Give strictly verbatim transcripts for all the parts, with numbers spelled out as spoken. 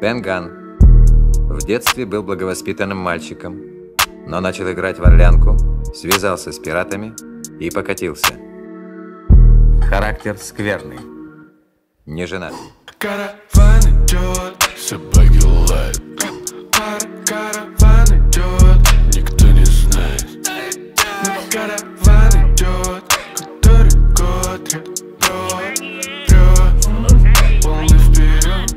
Пенган. В детстве был благовоспитанным мальчиком, но начал играть в орлянку, связался с пиратами и покатился. Характер скверный, не женат. Караван идет, собаки лают. Караван идет, никто не знает. Но караван идет, который год трет, трет, полный вперед.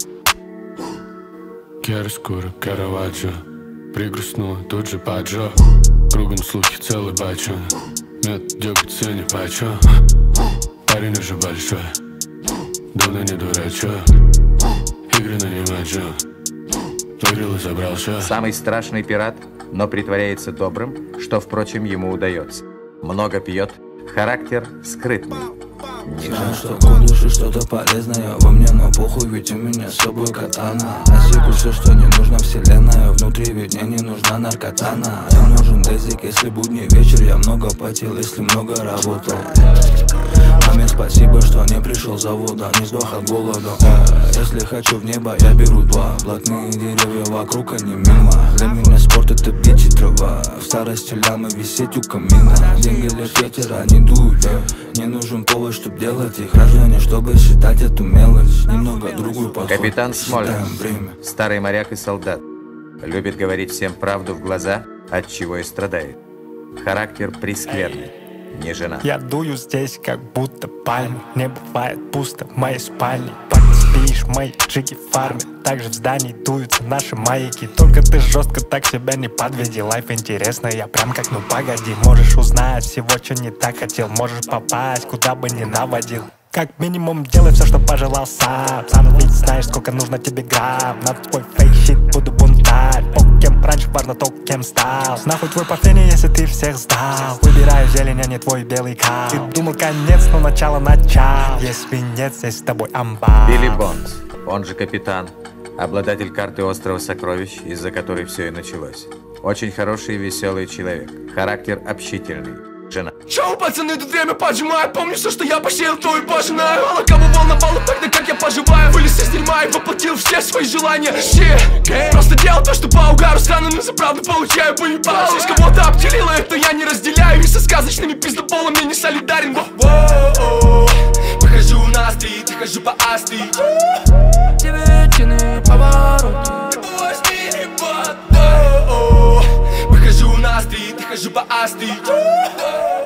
Chiaroscuro, Караваджо, пригрустнула тут же Паджо. Кругом слухи целый бачо, мед, дёготь, цене пачо. Парень уже большой, давно не дурачо. Игры на немаджо, выиграл и забрал всё. Самый страшный пират, но притворяется добрым, что, впрочем, ему удается. Много пьет, характер скрытный. Не знаю, что у души что-то полезное во мне, но похуй, ведь у меня с собой катана. Насеку все, что не нужно вселенная, внутри ведь мне не нужна наркотана. Им нужен дезик, если будний вечер, я много потел, если много работал. Маме спасибо, что не пришел с завода, не сдох от голода. Если хочу в небо, я беру два. Блатные деревья вокруг, они мимо. Для меня спорт это бич и трава. В старости лямы висеть у камина. Деньги лишь ветер, они дуют. Не нужен повод, чтоб делать их рождение, чтобы считать эту мелочь. Немного другую подход. Капитан Смолин, старый моряк и солдат. Любит говорить всем правду в глаза, от чего и страдает. Характер прескверный, не женат. Я дую здесь, как будто пальма. Не бывает пусто в моей спальне. Пока спишь, мои джиги фарме. Также в здании дуются наши маяки. Только ты жестко так себя не подведи. Лайф интересный, я прям как ну погоди. Можешь узнать всего, что не так хотел. Можешь попасть, куда бы ни наводил. Как минимум делай все, что пожелал сам. Сам ведь знаешь, сколько нужно тебе грамм. На твой фейк-щит буду бунтарь. О, кем раньше важно то, кем стал. Нахуй твой парфюм, если ты всех сдал. Выбираю зелень, а не твой белый кал. Ты думал конец, но начало начал. Если нет, здесь с тобой амбар. Билли Бонд, он же капитан, обладатель карты острова сокровищ, из-за которой все и началось. Очень хороший и веселый человек. Характер общительный. Жена. Чё, пацаны, тут время поджимает. Помню все, что я посеял, то и пожинаю. Мало кого волновало тогда, как я поживаю. Вылез из дерьма и воплотил все свои желания. Shit, просто делал то, что по угару. Странно, но за правду получаю поебал. Здесь кого-то обделило, это я не разделяю. И со сказочными пиздоболами не солидарен. Выхожу на стрит, и хожу по асти. Девятины повороты. Выхожу на стрит, и хожу по асти.